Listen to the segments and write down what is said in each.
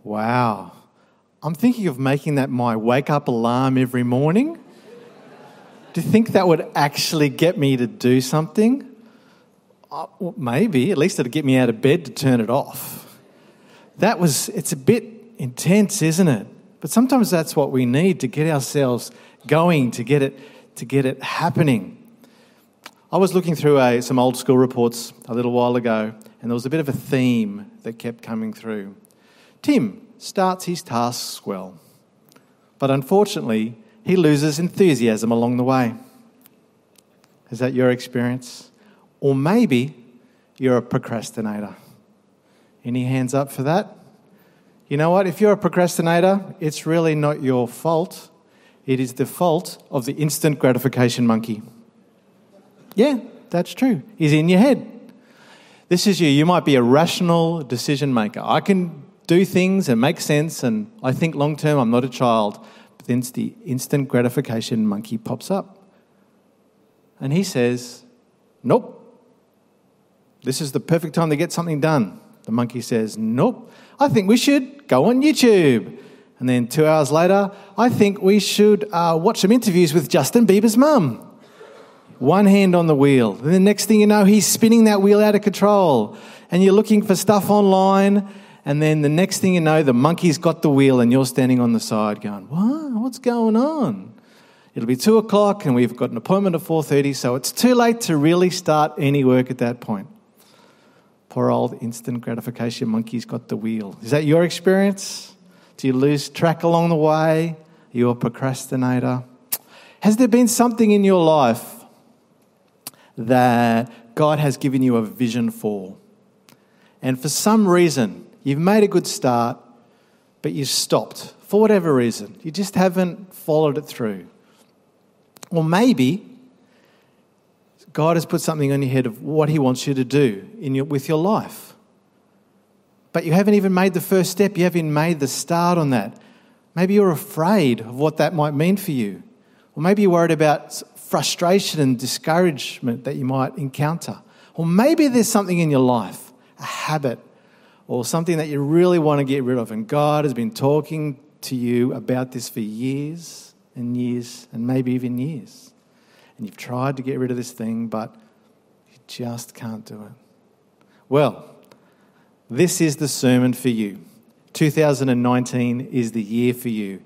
Wow. I'm thinking of making that my wake-up alarm every morning. Do you think that would actually get me to do something? Well, maybe. At least it'd get me out of bed to turn it off. It's a bit intense, isn't it? But sometimes that's what we need to get ourselves going, to get it happening. I was looking through some old school reports a little while ago, and there was a bit of a theme that kept coming through. Tim starts his tasks well, but unfortunately, he loses enthusiasm along the way. Is that your experience? Or maybe you're a procrastinator. Any hands up for that? You know what? If you're a procrastinator, it's really not your fault. It is the fault of the instant gratification monkey. Yeah, that's true. He's in your head. This is you. You might be a rational decision maker. I can do things and make sense, and I think long term I'm not a child. But then the instant gratification monkey pops up. And he says, nope. This is the perfect time to get something done. The monkey says, nope. I think we should go on YouTube. And then 2 hours later, I think we should watch some interviews with Justin Bieber's mum. One hand on the wheel. And the next thing you know, he's spinning that wheel out of control. And you're looking for stuff online. And then the next thing you know, the monkey's got the wheel and you're standing on the side going, what? What's going on? It'll be 2 o'clock and we've got an appointment at 4:30, so it's too late to really start any work at that point. Poor old instant gratification monkey's got the wheel. Is that your experience? Do you lose track along the way? Are you a procrastinator? Has there been something in your life that God has given you a vision for? And for some reason, you've made a good start, but you stopped. For whatever reason, you just haven't followed it through. Or maybe God has put something on your head of what he wants you to do with your life. But you haven't even made the first step. You haven't made the start on that. Maybe you're afraid of what that might mean for you. Or maybe you're worried about frustration and discouragement that you might encounter. Or maybe there's something in your life, a habit, or something that you really want to get rid of. And God has been talking to you about this for years and years and maybe even years. And you've tried to get rid of this thing, but you just can't do it. Well, this is the sermon for you. 2019 is the year for you.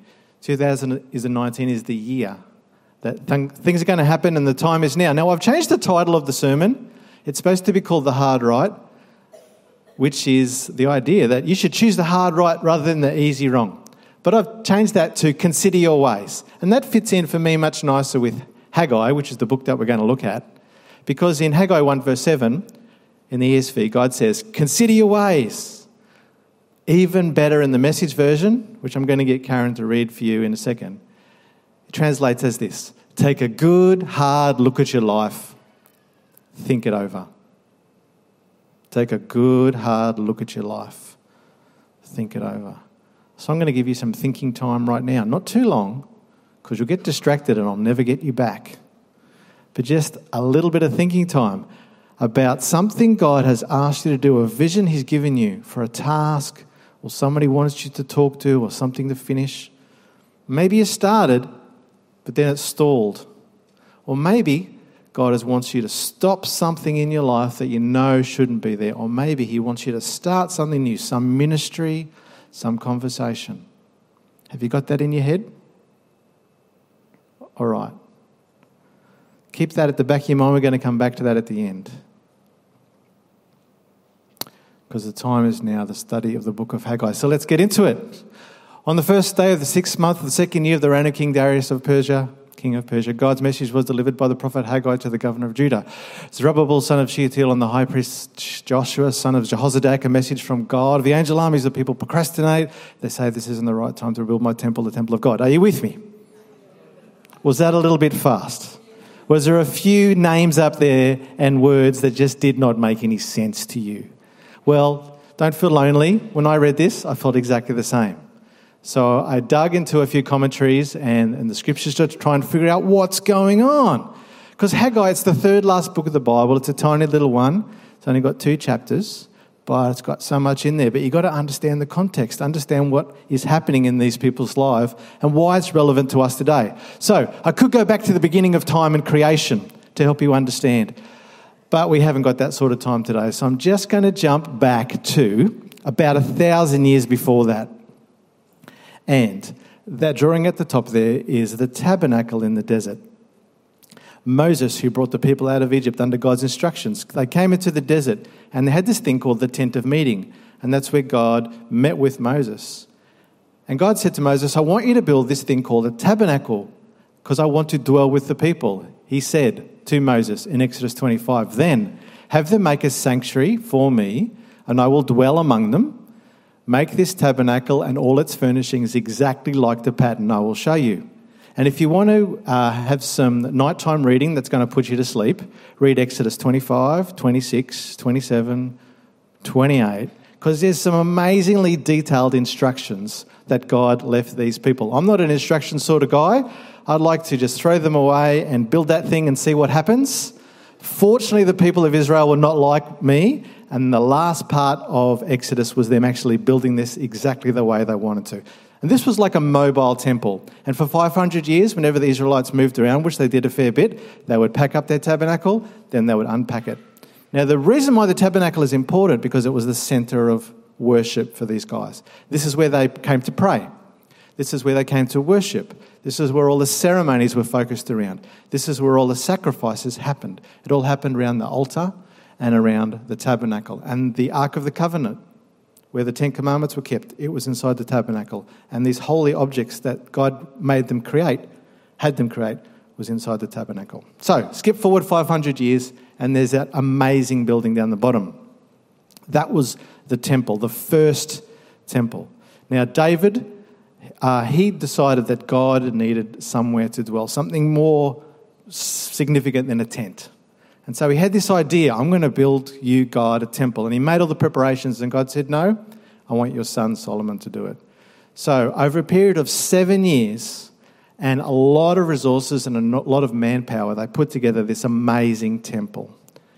2019 is the year that things are going to happen and the time is now. Now, I've changed the title of the sermon. It's supposed to be called The Hard Right, which is the idea that you should choose the hard right rather than the easy wrong. But I've changed that to Consider Your Ways. And that fits in for me much nicer with Haggai, which is the book that we're going to look at. Because in Haggai 1 verse 7, in the ESV, God says, consider your ways. Even better in the Message version, which I'm going to get Karen to read for you in a second. It translates as this: take a good, hard look at your life. Think it over. Take a good, hard look at your life. Think it over. So I'm going to give you some thinking time right now. Not too long, because you'll get distracted and I'll never get you back. But just a little bit of thinking time about something God has asked you to do, a vision he's given you for a task, or somebody wants you to talk to, or something to finish. Maybe you started, but then it stalled. Or maybe God wants you to stop something in your life that you know shouldn't be there. Or maybe he wants you to start something new, some ministry, some conversation. Have you got that in your head? All right. Keep that at the back of your mind. We're going to come back to that at the end. Because the time is now the study of the book of Haggai. So let's get into it. On the first day of the 6th month of the 2nd year of the reign of King Darius of Persia, king of Persia, God's message was delivered by the prophet Haggai to the governor of Judah. Zerubbabel, son of Shealtiel, and the high priest Joshua, son of Jehozadak, a message from God. The angel armies of people procrastinate. They say this isn't the right time to rebuild my temple, the temple of God. Are you with me? Was that a little bit fast? Was there a few names up there and words that just did not make any sense to you? Well, don't feel lonely. When I read this, I felt exactly the same. So I dug into a few commentaries and the scriptures to try and figure out what's going on. Because Haggai, it's the third last book of the Bible. It's a tiny little one. It's only got 2 chapters. but it's got so much in there. But you've got to understand the context, understand what is happening in these people's life and why it's relevant to us today. So I could go back to the beginning of time and creation to help you understand, but we haven't got that sort of time today. So I'm just going to jump back to about 1,000 years before that. And that drawing at the top there is the tabernacle in the desert. Moses, who brought the people out of Egypt under God's instructions, they came into the desert and they had this thing called the tent of meeting. And that's where God met with Moses. And God said to Moses, I want you to build this thing called a tabernacle because I want to dwell with the people. He said to Moses in Exodus 25, then have them make a sanctuary for me and I will dwell among them. Make this tabernacle and all its furnishings exactly like the pattern I will show you. And if you want to have some nighttime reading that's going to put you to sleep, read Exodus 25, 26, 27, 28, because there's some amazingly detailed instructions that God left these people. I'm not an instruction sort of guy. I'd like to just throw them away and build that thing and see what happens. Fortunately, the people of Israel were not like me, and the last part of Exodus was them actually building this exactly the way they wanted to. And this was like a mobile temple. And for 500 years, whenever the Israelites moved around, which they did a fair bit, they would pack up their tabernacle, then they would unpack it. Now, the reason why the tabernacle is important, because it was the center of worship for these guys. This is where they came to pray. This is where they came to worship. This is where all the ceremonies were focused around. This is where all the sacrifices happened. It all happened around the altar and around the tabernacle. And the Ark of the Covenant, where the Ten Commandments were kept, it was inside the tabernacle. And these holy objects that God had them create, was inside the tabernacle. So, skip forward 500 years, and there's that amazing building down the bottom. That was the temple, the first temple. Now, David, he decided that God needed somewhere to dwell, something more significant than a tent. And so he had this idea, I'm going to build you, God, a temple. And he made all the preparations, and God said, no, I want your son Solomon to do it. So over a period of 7 years and a lot of resources and a lot of manpower, they put together this amazing temple.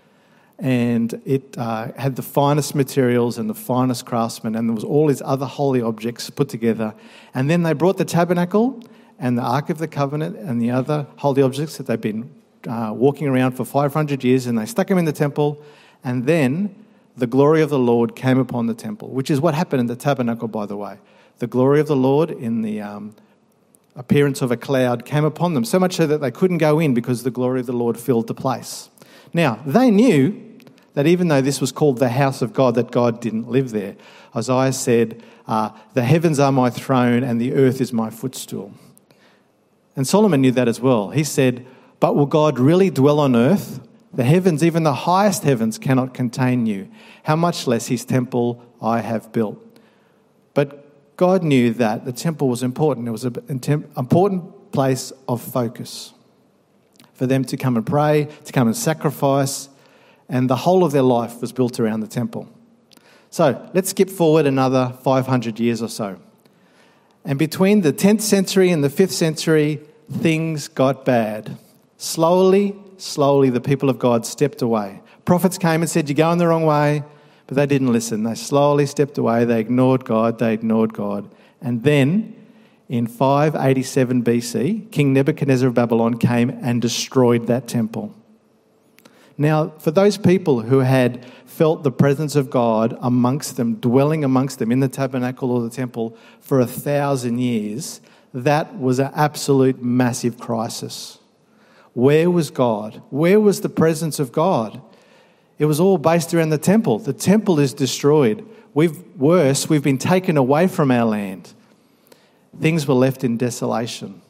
And it had the finest materials and the finest craftsmen, and there was all these other holy objects put together. And then they brought the tabernacle and the Ark of the Covenant and the other holy objects that they'd been walking around for 500 years, and they stuck them in the temple, and then the glory of the Lord came upon the temple, which is what happened in the tabernacle, by the way. The glory of the Lord in the appearance of a cloud came upon them, so much so that they couldn't go in because the glory of the Lord filled the place. Now, they knew that even though this was called the house of God, that God didn't live there. Isaiah said, the heavens are my throne and the earth is my footstool. And Solomon knew that as well. He said, but will God really dwell on earth? The heavens, even the highest heavens, cannot contain you. How much less his temple I have built. But God knew that the temple was important. It was an important place of focus for them to come and pray, to come and sacrifice, and the whole of their life was built around the temple. So let's skip forward another 500 years or so. And between the 10th century and the 5th century, things got bad. Slowly, the people of God stepped away. Prophets came and said, you're going the wrong way, but they didn't listen. They slowly stepped away. They ignored God. And then, in 587 BC, King Nebuchadnezzar of Babylon came and destroyed that temple. Now, for those people who had felt the presence of God amongst them, dwelling amongst them in the tabernacle or the temple for 1,000 years, that was an absolute massive crisis. Where was God? Where was the presence of God? It was all based around the temple. The temple is destroyed. We've been taken away from our land. Things were left in desolation.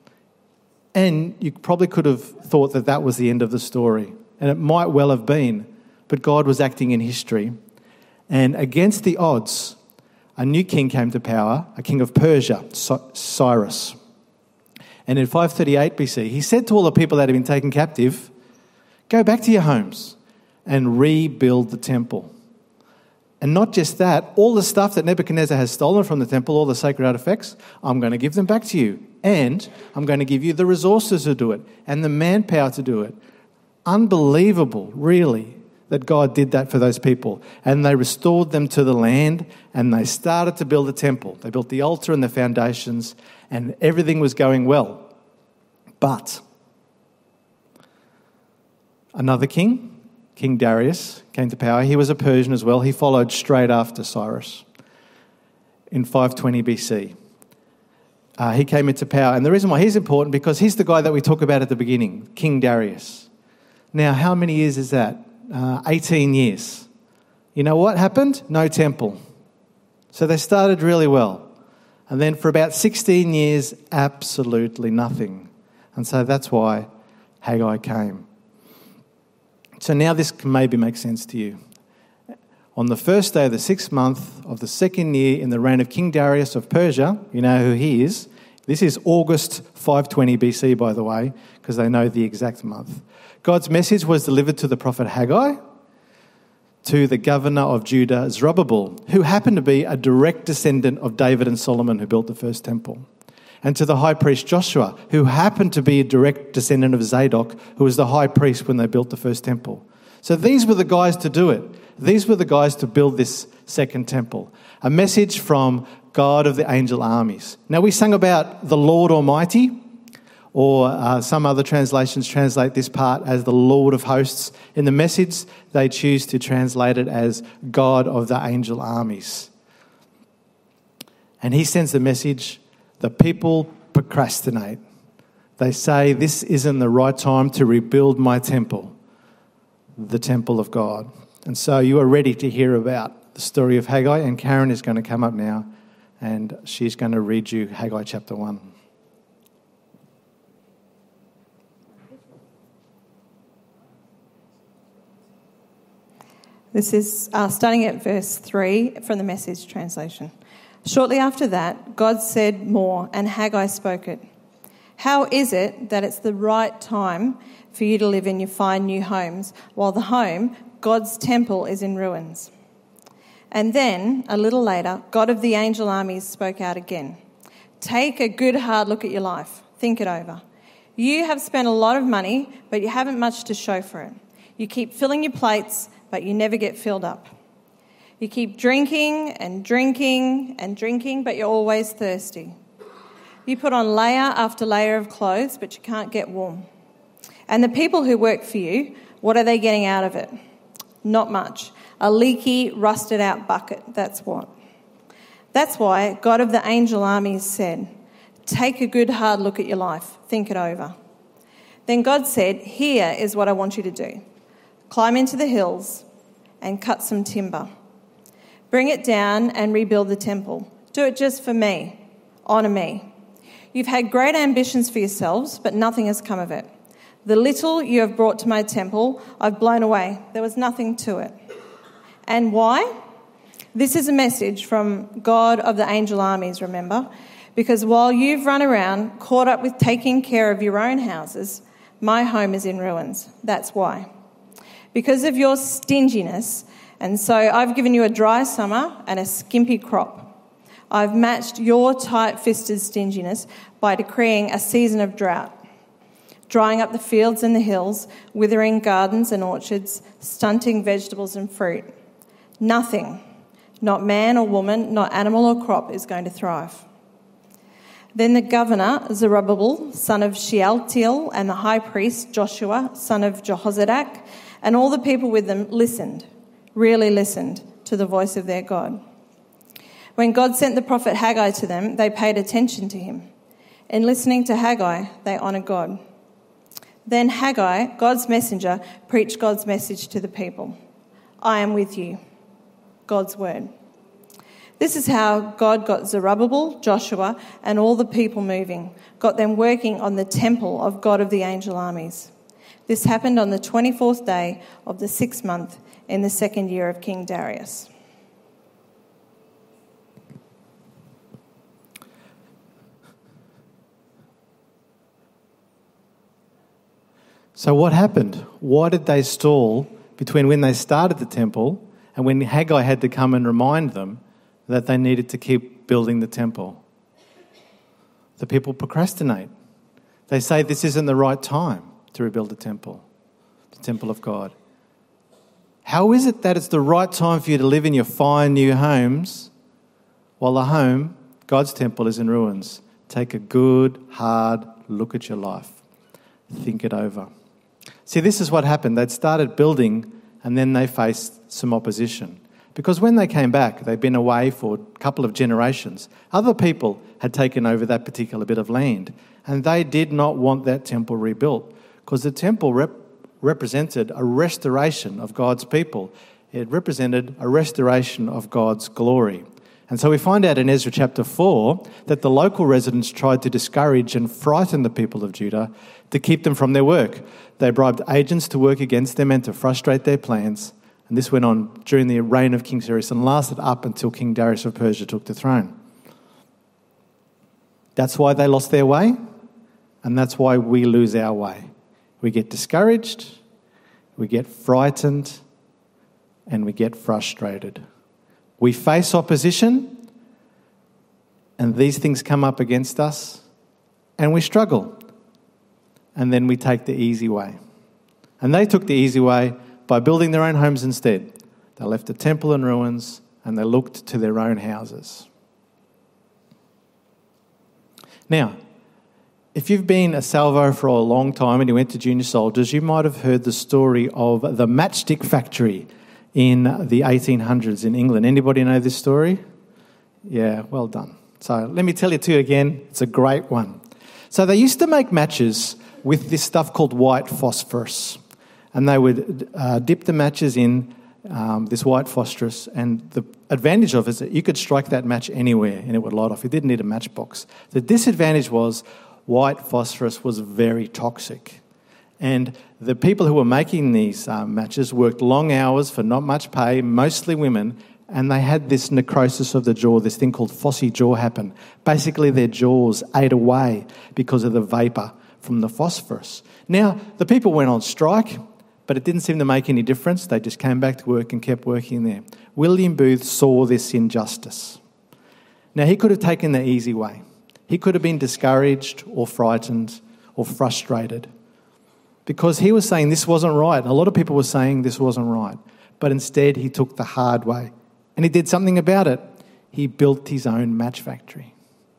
And you probably could have thought that that was the end of the story. And it might well have been. But God was acting in history. And against the odds, a new king came to power, a king of Persia, Cyrus. And in 538 BC, he said to all the people that had been taken captive, go back to your homes and rebuild the temple. And not just that, all the stuff that Nebuchadnezzar has stolen from the temple, all the sacred artifacts, I'm going to give them back to you. And I'm going to give you the resources to do it and the manpower to do it. Unbelievable, really, that God did that for those people. And they restored them to the land and they started to build a temple. They built the altar and the foundations and everything was going well. But another king, King Darius, came to power. He was a Persian as well. He followed straight after Cyrus in 520 BC. He came into power. And the reason why he's important, because he's the guy that we talk about at the beginning, King Darius. Now, how many years is that? 18 years. You know what happened? No temple. So they started really well. And then for about 16 years, absolutely nothing. And so that's why Haggai came. So now this can maybe make sense to you. On the first day of the 6th month of the 2nd year in the reign of King Darius of Persia, you know who he is. This is August 520 BC, by the way, because they know the exact month. God's message was delivered to the prophet Haggai, to the governor of Judah, Zerubbabel, who happened to be a direct descendant of David and Solomon, who built the first temple, and to the high priest Joshua, who happened to be a direct descendant of Zadok, who was the high priest when they built the first temple. So these were the guys to do it. These were the guys to build this second temple. A message from God of the angel armies. Now, we sang about the Lord Almighty, or some other translations translate this part as the Lord of hosts. In the Message, they choose to translate it as God of the angel armies. And he sends the message, the people procrastinate. They say, this isn't the right time to rebuild my temple, the temple of God. And so you are ready to hear about the story of Haggai, and Karen is going to come up now and she's going to read you Haggai chapter 1. This is starting at verse 3 from the Message translation. Shortly after that, God said more, and Haggai spoke it. How is it that it's the right time for you to live in your fine new homes, while the home, God's temple, is in ruins? And then, a little later, God of the angel armies spoke out again. Take a good hard look at your life. Think it over. You have spent a lot of money, but you haven't much to show for it. You keep filling your plates, but you never get filled up. You keep drinking and drinking and drinking, but you're always thirsty. You put on layer after layer of clothes, but you can't get warm. And the people who work for you, what are they getting out of it? Not much. A leaky, rusted-out bucket, that's what. That's why God of the angel armies said, take a good hard look at your life. Think it over. Then God said, here is what I want you to do. Climb into the hills and cut some timber. Bring it down and rebuild the temple. Do it just for me. Honour me. You've had great ambitions for yourselves, but nothing has come of it. The little you have brought to my temple, I've blown away. There was nothing to it. And why? This is a message from God of the angel armies, remember? Because while you've run around, caught up with taking care of your own houses, my home is in ruins. That's why. Because of your stinginess, and so I've given you a dry summer and a skimpy crop. I've matched your tight-fisted stinginess by decreeing a season of drought, drying up the fields and the hills, withering gardens and orchards, stunting vegetables and fruit. Nothing, not man or woman, not animal or crop, is going to thrive. Then the governor, Zerubbabel, son of Shealtiel, and the high priest, Joshua, son of Jehozadak, and all the people with them listened, really listened, to the voice of their God. When God sent the prophet Haggai to them, they paid attention to him. In listening to Haggai, they honoured God. Then Haggai, God's messenger, preached God's message to the people. I am with you. God's word. This is how God got Zerubbabel, Joshua, and all the people moving, got them working on the temple of God of the angel armies. This happened on the 24th day of the 6th month in the 2nd year of King Darius. So what happened? Why did they stall between when they started the temple and when Haggai had to come and remind them that they needed to keep building the temple? The people procrastinate. They say this isn't the right time to rebuild the temple of God. How is it that it's the right time for you to live in your fine new homes while the home, God's temple, is in ruins? Take a good, hard look at your life. Think it over. See, this is what happened. They'd started building and then they faced some opposition. Because when they came back, they'd been away for a couple of generations. Other people had taken over that particular bit of land, and they did not want that temple rebuilt because the temple represented a restoration of God's people. It represented a restoration of God's glory. And so we find out in Ezra chapter 4 that the local residents tried to discourage and frighten the people of Judah to keep them from their work. They bribed agents to work against them and to frustrate their plans. And this went on during the reign of King Cyrus and lasted up until King Darius of Persia took the throne. That's why they lost their way, and that's why we lose our way. We get discouraged, we get frightened, and we get frustrated. We face opposition, and these things come up against us, and we struggle. And then we take the easy way. And they took the easy way by building their own homes instead. They left the temple in ruins and they looked to their own houses. Now, if you've been a salvo for a long time and you went to junior soldiers, you might have heard the story of the matchstick factory in the 1800s in England. Anybody know this story? Yeah, well done. So let me tell you two again. It's a great one. So they used to make matches with this stuff called white phosphorus. And they would dip the matches in this white phosphorus, and the advantage of it is that you could strike that match anywhere and it would light off. You didn't need a matchbox. The disadvantage was white phosphorus was very toxic. And the people who were making these matches worked long hours for not much pay, mostly women, and they had this necrosis of the jaw, this thing called phossy jaw happen. Basically, their jaws ate away because of the vapour from the phosphorus. Now, the people went on strike, but it didn't seem to make any difference. They just came back to work and kept working there. William Booth saw this injustice. Now, he could have taken the easy way. He could have been discouraged or frightened or frustrated because he was saying this wasn't right. A lot of people were saying this wasn't right. But instead, he took the hard way and he did something about it. He built his own match factory.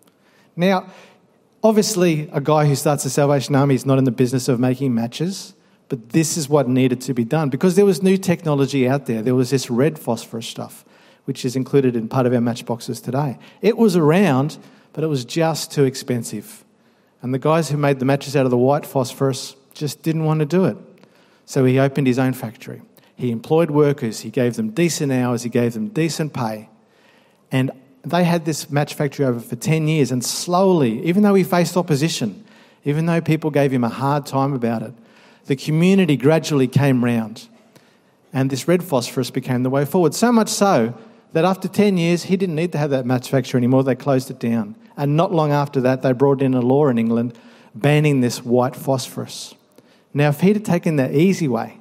Now, obviously, a guy who starts the Salvation Army is not in the business of making matches. But this is what needed to be done because there was new technology out there. There was this red phosphorus stuff, which is included in part of our matchboxes today. It was around, but it was just too expensive. And the guys who made the matches out of the white phosphorus just didn't want to do it. So he opened his own factory. He employed workers. He gave them decent hours. He gave them decent pay. And they had this match factory over for 10 years. And slowly, even though he faced opposition, even though people gave him a hard time about it, the community gradually came round and this red phosphorus became the way forward. So much so that after 10 years, he didn't need to have that match factory anymore. They closed it down. And not long after that, they brought in a law in England banning this white phosphorus. Now, if he'd have taken the easy way,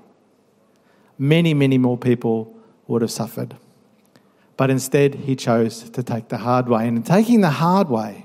many, many more people would have suffered. But instead, he chose to take the hard way. And in taking the hard way,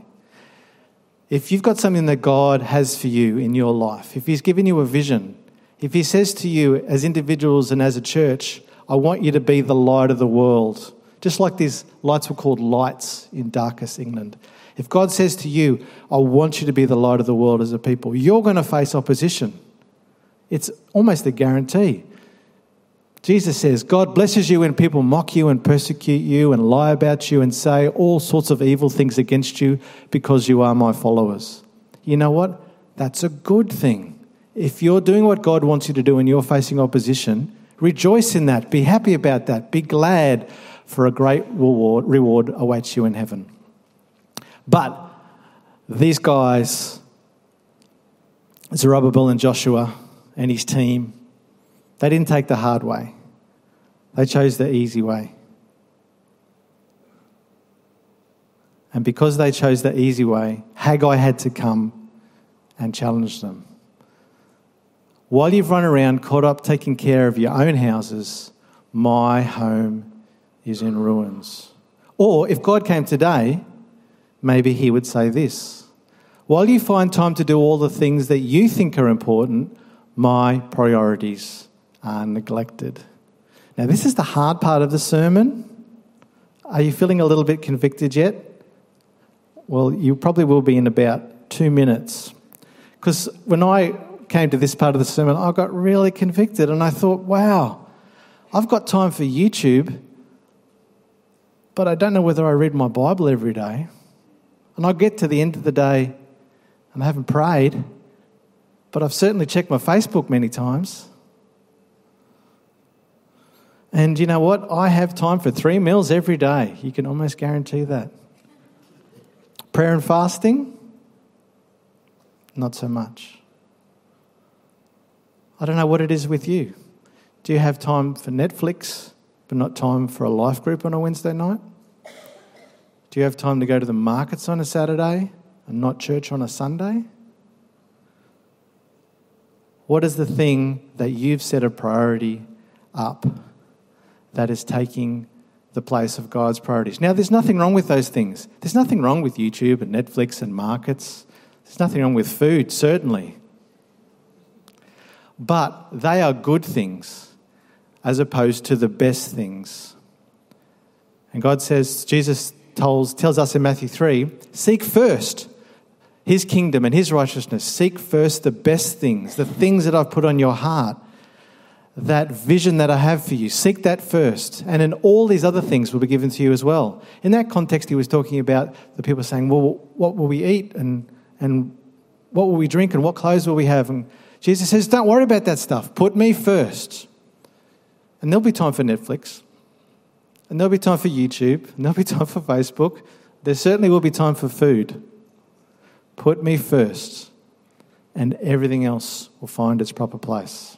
if you've got something that God has for you in your life, if he's given you a vision, if he says to you as individuals and as a church, I want you to be the light of the world, just like these lights were called lights in darkest England. If God says to you, I want you to be the light of the world as a people, you're going to face opposition. It's almost a guarantee. Jesus says, God blesses you when people mock you and persecute you and lie about you and say all sorts of evil things against you because you are my followers. You know what? That's a good thing. If you're doing what God wants you to do and you're facing opposition, rejoice in that. Be happy about that. Be glad, for a great reward awaits you in heaven. But these guys, Zerubbabel and Joshua and his team, they didn't take the hard way. They chose the easy way. And because they chose the easy way, Haggai had to come and challenge them. While you've run around caught up taking care of your own houses, my home is in ruins. Or if God came today, maybe he would say this: while you find time to do all the things that you think are important, my priorities are neglected. Now, this is the hard part of the sermon. Are you feeling a little bit convicted yet? Well, you probably will be in about 2 minutes. Because when I came to this part of the sermon, I got really convicted and I thought, wow, I've got time for YouTube, but I don't know whether I read my Bible every day. And I get to the end of the day and I haven't prayed, but I've certainly checked my Facebook many times. And you know what? I have time for 3 meals every day. You can almost guarantee that. Prayer and fasting? Not so much. I don't know what it is with you. Do you have time for Netflix, but not time for a life group on a Wednesday night? Do you have time to go to the markets on a Saturday and not church on a Sunday? What is the thing that you've set a priority up that is taking the place of God's priorities? Now, there's nothing wrong with those things. There's nothing wrong with YouTube and Netflix and markets. There's nothing wrong with food, certainly. But they are good things as opposed to the best things. And God says, Jesus tells us in Matthew 3, seek first his kingdom and his righteousness. Seek first the best things, the things that I've put on your heart, that vision that I have for you. Seek that first. And then all these other things will be given to you as well. In that context, he was talking about the people saying, well, what will we eat and what will we drink and what clothes will we have? And Jesus says, don't worry about that stuff. Put me first. And there'll be time for Netflix. And there'll be time for YouTube. And there'll be time for Facebook. There certainly will be time for food. Put me first. And everything else will find its proper place.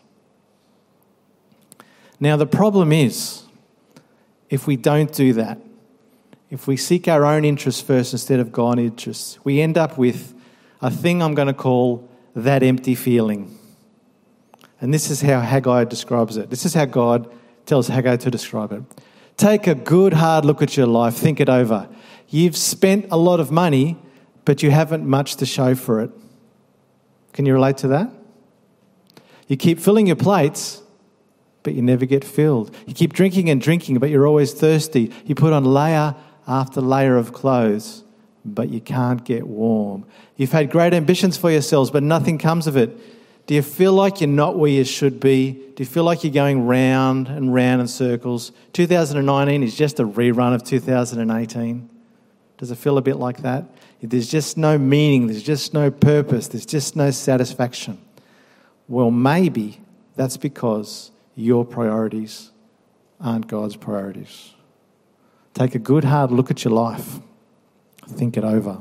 Now, the problem is, if we don't do that, if we seek our own interests first instead of God's interests, we end up with a thing I'm going to call that empty feeling. And this is how Haggai describes it. This is how God tells Haggai to describe it. Take a good hard look at your life. Think it over. You've spent a lot of money, but you haven't much to show for it. Can you relate to that? You keep filling your plates, but you never get filled. You keep drinking and drinking, but you're always thirsty. You put on layer after layer of clothes, but you can't get warm. You've had great ambitions for yourselves, but nothing comes of it. Do you feel like you're not where you should be? Do you feel like you're going round and round in circles? 2019 is just a rerun of 2018. Does it feel a bit like that? There's just no meaning. There's just no purpose. There's just no satisfaction. Well, maybe that's because your priorities aren't God's priorities. Take a good hard look at your life. Think it over.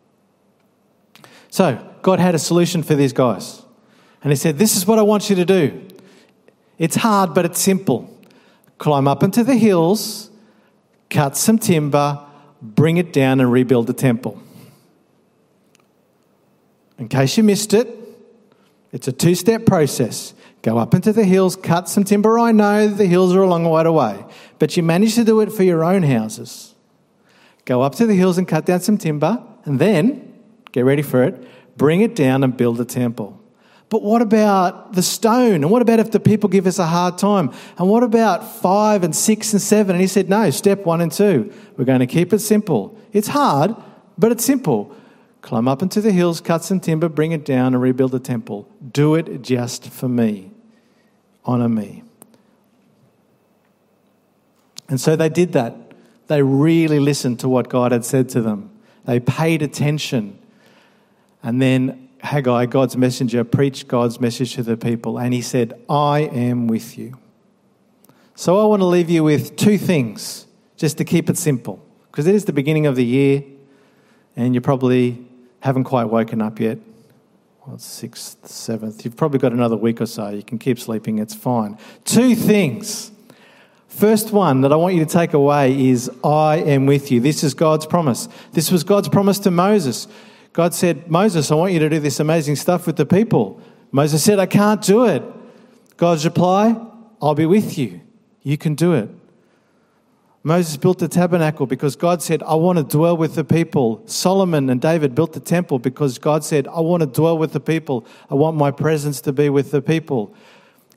So, God had a solution for these guys. And he said, this is what I want you to do. It's hard, but it's simple. Climb up into the hills, cut some timber, bring it down and rebuild the temple. In case you missed it, it's a 2-step process. Go up into the hills, cut some timber. I know the hills are a long way away, but you managed to do it for your own houses. Go up to the hills and cut down some timber, and then, get ready for it, bring it down and build the temple. But what about the stone? And what about if the people give us a hard time? And what about 5 and 6 and 7? And he said, no, step 1 and 2. We're going to keep it simple. It's hard, but it's simple. Climb up into the hills, cut some timber, bring it down and rebuild the temple. Do it just for me. Honour me. And so they did that. They really listened to what God had said to them. They paid attention. And then Haggai, God's messenger, preached God's message to the people. And he said, I am with you. So I want to leave you with 2 things, just to keep it simple. Because it is the beginning of the year and you probably haven't quite woken up yet. Well, it's 6th, 7th. You've probably got another week or so. You can keep sleeping. It's fine. 2 things. First one that I want you to take away is, I am with you. This is God's promise. This was God's promise to Moses. God said, Moses, I want you to do this amazing stuff with the people. Moses said, I can't do it. God's reply, I'll be with you. You can do it. Moses built the tabernacle because God said, I want to dwell with the people. Solomon and David built the temple because God said, I want to dwell with the people. I want my presence to be with the people.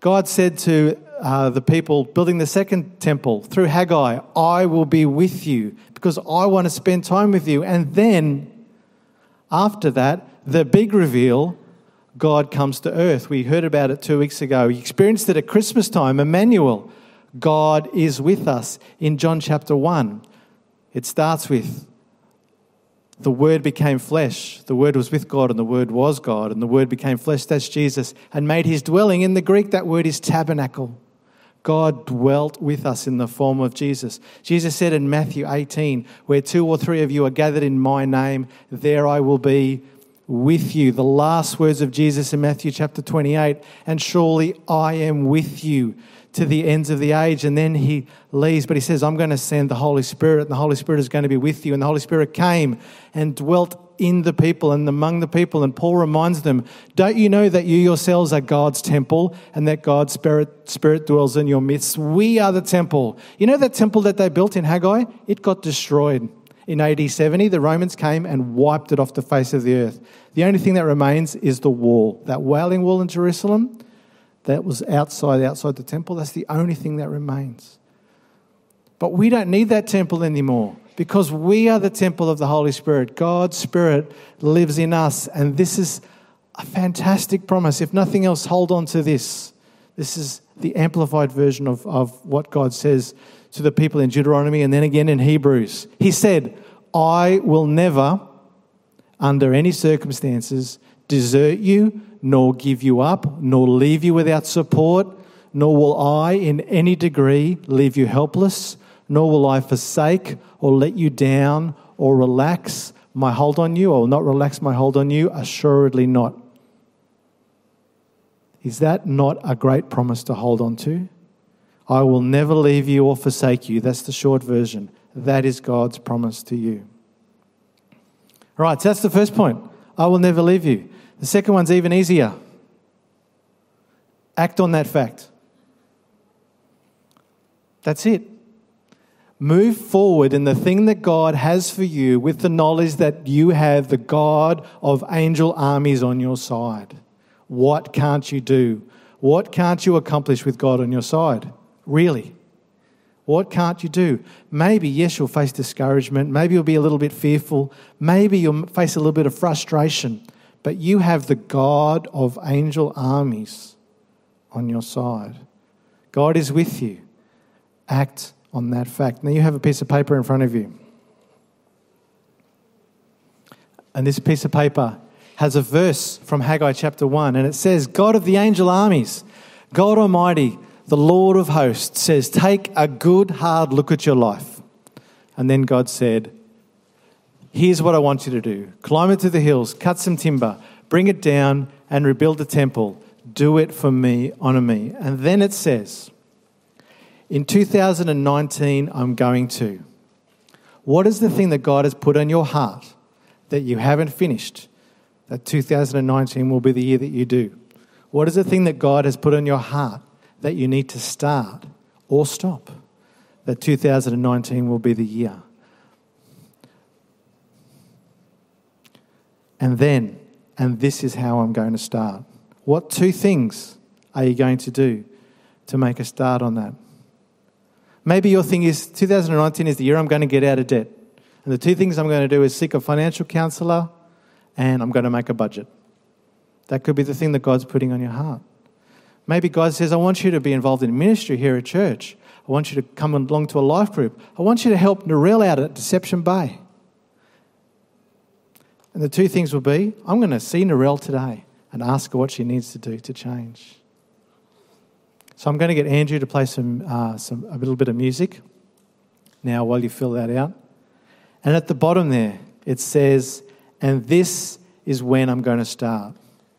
God said to the people building the second temple through Haggai, I will be with you because I want to spend time with you. And then after that, the big reveal, God comes to earth. We heard about it 2 weeks ago. We experienced it at Christmas time, Emmanuel. God is with us in John chapter 1. It starts with the Word became flesh. The Word was with God and the Word was God and the Word became flesh. That's Jesus, and made his dwelling. In the Greek, that word is tabernacle. God dwelt with us in the form of Jesus. Jesus said in Matthew 18, where 2 or 3 of you are gathered in my name, there I will be with you. The last words of Jesus in Matthew chapter 28, and surely I am with you to the ends of the age. And then he leaves, but he says, I'm going to send the Holy Spirit, and the Holy Spirit is going to be with you. And the Holy Spirit came and dwelt in the people and among the people. And Paul reminds them, don't you know that you yourselves are God's temple and that God's Spirit dwells in your midst? We are the temple. You know that temple that they built in Haggai? It got destroyed. In AD 70, the Romans came and wiped it off the face of the earth. The only thing that remains is the wall, that Wailing Wall in Jerusalem. That was outside the temple. That's the only thing that remains. But we don't need that temple anymore because we are the temple of the Holy Spirit. God's Spirit lives in us, and this is a fantastic promise. If nothing else, hold on to this. This is the amplified version of what God says to the people in Deuteronomy and then again in Hebrews. He said, I will never, under any circumstances, desert you, nor give you up, nor leave you without support, nor will I in any degree leave you helpless, nor will I forsake or let you down or relax my hold on you. I will not relax my hold on you, assuredly not. Is that not a great promise to hold on to? I will never leave you or forsake you. That's the short version. That is God's promise to you. All right, so that's the first point. I will never leave you. The second one's even easier. Act on that fact. That's it. Move forward in the thing that God has for you with the knowledge that you have the God of angel armies on your side. What can't you do? What can't you accomplish with God on your side? Really? What can't you do? Maybe, yes, you'll face discouragement. Maybe you'll be a little bit fearful. Maybe you'll face a little bit of frustration. But you have the God of angel armies on your side. God is with you. Act on that fact. Now you have a piece of paper in front of you. And this piece of paper has a verse from Haggai chapter 1. And it says, God of the angel armies, God Almighty, the Lord of hosts, says, take a good hard look at your life. And then God said, here's what I want you to do. Climb into the hills, cut some timber, bring it down and rebuild the temple. Do it for me, honour me. And then it says, in 2019, I'm going to. What is the thing that God has put on your heart that you haven't finished? That 2019 will be the year that you do. What is the thing that God has put on your heart that you need to start or stop? That 2019 will be the year. And this is how I'm going to start. What 2 things are you going to do to make a start on that? Maybe your thing is 2019 is the year I'm going to get out of debt. And the 2 things I'm going to do is seek a financial counsellor and I'm going to make a budget. That could be the thing that God's putting on your heart. Maybe God says, I want you to be involved in ministry here at church. I want you to come along to a life group. I want you to help Narelle out at Deception Bay. And the 2 things will be, I'm going to see Narelle today and ask her what she needs to do to change. So I'm going to get Andrew to play a little bit of music now while you fill that out. And at the bottom there, it says, and this is when I'm going to start.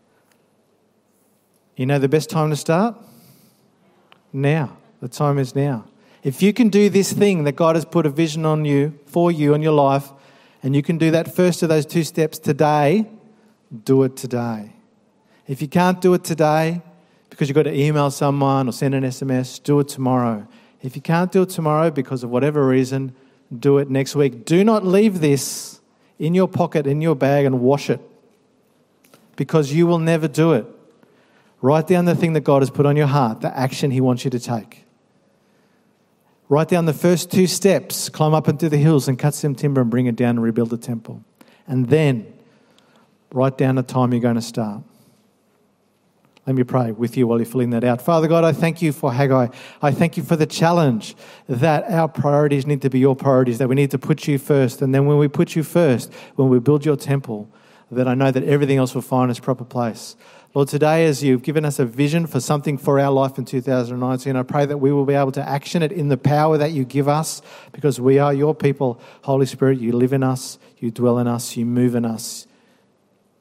You know the best time to start? Now. The time is now. If you can do this thing that God has put a vision on you, for you in your life, and you can do that first of those 2 steps today, do it today. If you can't do it today because you've got to email someone or send an SMS, do it tomorrow. If you can't do it tomorrow because of whatever reason, do it next week. Do not leave this in your pocket, in your bag, and wash it, because you will never do it. Write down the thing that God has put on your heart, the action he wants you to take. Write down the first 2 steps, climb up into the hills and cut some timber and bring it down and rebuild the temple. And then write down the time you're going to start. Let me pray with you while you're filling that out. Father God, I thank you for Haggai. I thank you for the challenge that our priorities need to be your priorities, that we need to put you first. And then when we put you first, when we build your temple, that I know that everything else will find its proper place. Lord, today as you've given us a vision for something for our life in 2019, I pray that we will be able to action it in the power that you give us, because we are your people. Holy Spirit, you live in us, you dwell in us, you move in us.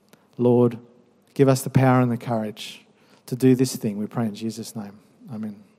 Lord, give us the power and the courage to do this thing. We pray in Jesus' name. Amen.